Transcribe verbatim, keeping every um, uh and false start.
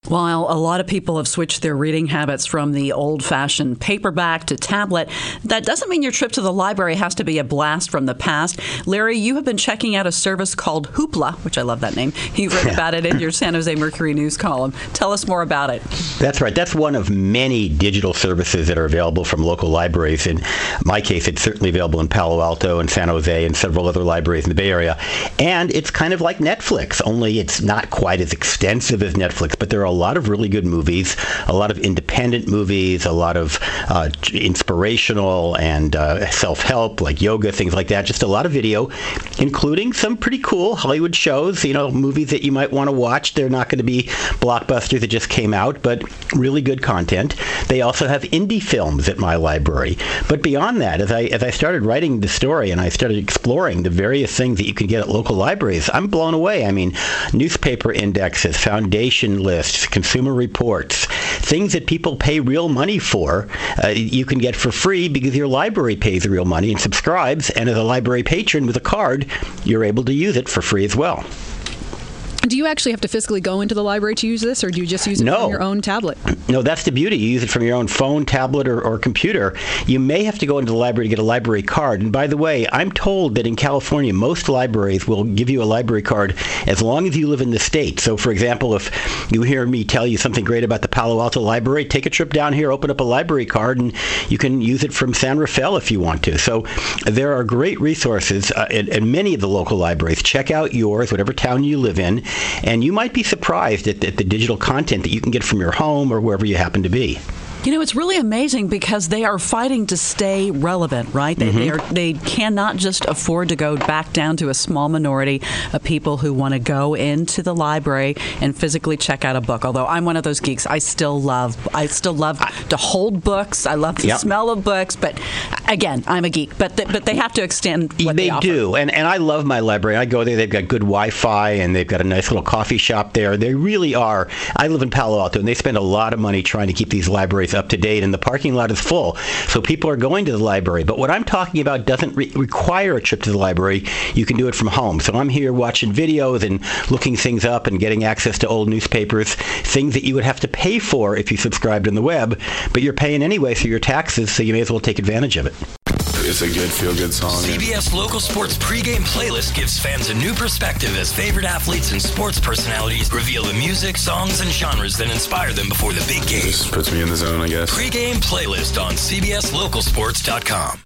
While a lot of people have switched their reading habits from the old-fashioned paperback to tablet, that doesn't mean your trip to the library has to be a blast from the past. Larry, you have been checking out a service called Hoopla, which I love that name. You've written about it in your San Jose Mercury News column. Tell us more about it. That's right. That's one of many digital services that are available from local libraries. In my case, it's certainly available in Palo Alto and San Jose and several other libraries in the Bay Area. And it's kind of like Netflix, only it's not quite as extensive as Netflix, but there are a lot of really good movies, a lot of independent movies, a lot of uh, inspirational and uh, self-help, like yoga, things like that. Just a lot of video, including some pretty cool Hollywood shows, you know, movies that you might want to watch. They're not going to be blockbusters that just came out, but really good content. They also have indie films at my library. But beyond that, as I as I started writing the story and I started exploring the various things that you can get at local libraries, I'm blown away. I mean, newspaper indexes, foundation lists, consumer reports, things that people pay real money for, uh, you can get for free because your library pays real money and subscribes, and as a library patron with a card, you're able to use it for free as well. Do you actually have to physically go into the library to use this, or do you just use it no. from your own tablet? No, that's the beauty. You use it from your own phone, tablet, or, or computer. You may have to go into the library to get a library card. And by the way, I'm told that in California, most libraries will give you a library card as long as you live in the state. So, for example, if you hear me tell you something great about the Palo Alto Library, take a trip down here, open up a library card, and you can use it from San Rafael if you want to. So there are great resources uh, at, at many of the local libraries. Check out yours, whatever town you live in. And you might be surprised at, at the digital content that you can get from your home or wherever you happen to be. You know, it's really amazing because they are fighting to stay relevant, right? They, mm-hmm. they, are, they cannot just afford to go back down to a small minority of people who want to go into the library and physically check out a book. Although I'm one of those geeks, I still love I still love to hold books. I love the yep. smell of books. But again, I'm a geek. But the, but they have to extend what they, they offer. do. And, and I love my library. I go there. They've got good Wi-Fi and they've got a nice little coffee shop there. They really are. I live in Palo Alto and they spend a lot of money trying to keep these libraries up to date, and the parking lot is full. So people are going to the library. But what I'm talking about doesn't re- require a trip to the library. You can do it from home. So I'm here watching videos and looking things up and getting access to old newspapers, things that you would have to pay for if you subscribed on the web, but you're paying anyway through your taxes, so you may as well take advantage of it. It's a good feel-good song. C B S Local Sports pregame playlist gives fans a new perspective as favorite athletes and sports personalities reveal the music, songs, and genres that inspire them before the big game. Just puts me in the zone, I guess. Pregame playlist on C B S local sports dot com.